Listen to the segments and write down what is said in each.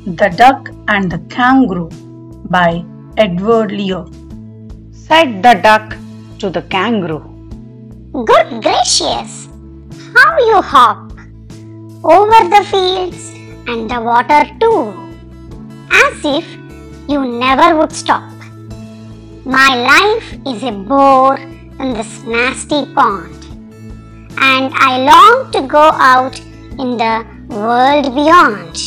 The Duck and the Kangaroo by Edward Lear. Said the duck to the kangaroo. Good gracious, how you hop over the fields and the water too, as if you never would stop. My life is a bore in this nasty pond, and I long to go out in the world beyond.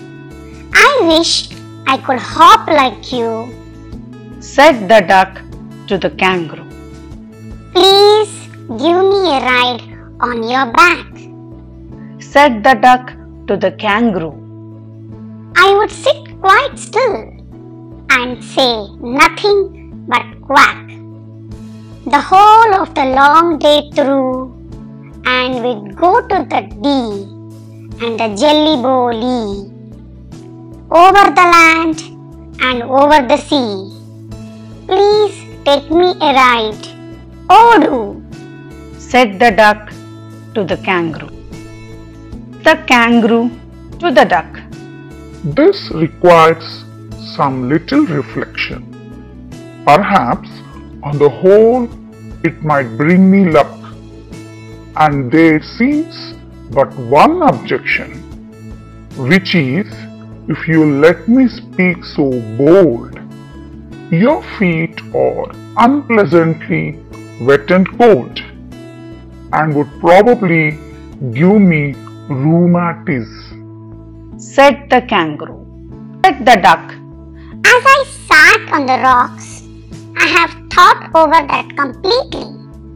I wish I could hop like you, Said the duck to the kangaroo. Please give me a ride on your back. Said the duck to the kangaroo. I would sit quite still and say nothing but quack the whole of the long day through, and we'd go to the D and the jelly bowl E, over the land and over the sea. Please take me a ride, oh do, Said the duck to the kangaroo. The kangaroo to the duck. This requires some little reflection. Perhaps, on the whole, it might bring me luck. And there seems but one objection, which is, if you let me speak so bold, your feet are unpleasantly wet and cold, and would probably give me rheumatism. Said the kangaroo. Said the duck. As I sat on the rocks, I have thought over that completely,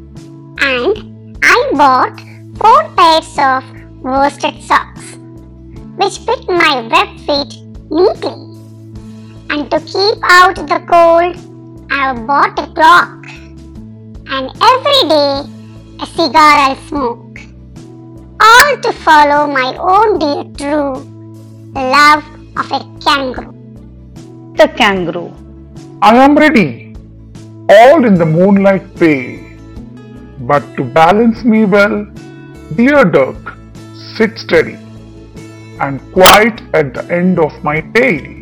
and I bought 4 pairs of worsted socks, which fit my web feet neatly. And to keep out the cold, I have bought a clock, and every day a cigar I'll smoke, all to follow my own dear true love of a kangaroo. The kangaroo. I am ready, all in the moonlight pale. But to balance me well, dear duck, sit steady and quiet at the end of my tail.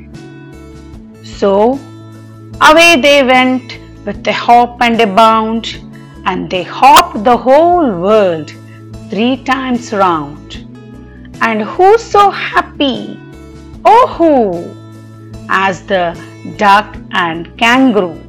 So away they went with a hop and a bound, and they hopped the whole world 3 times round. And who so happy, oh who, as the duck and kangaroo.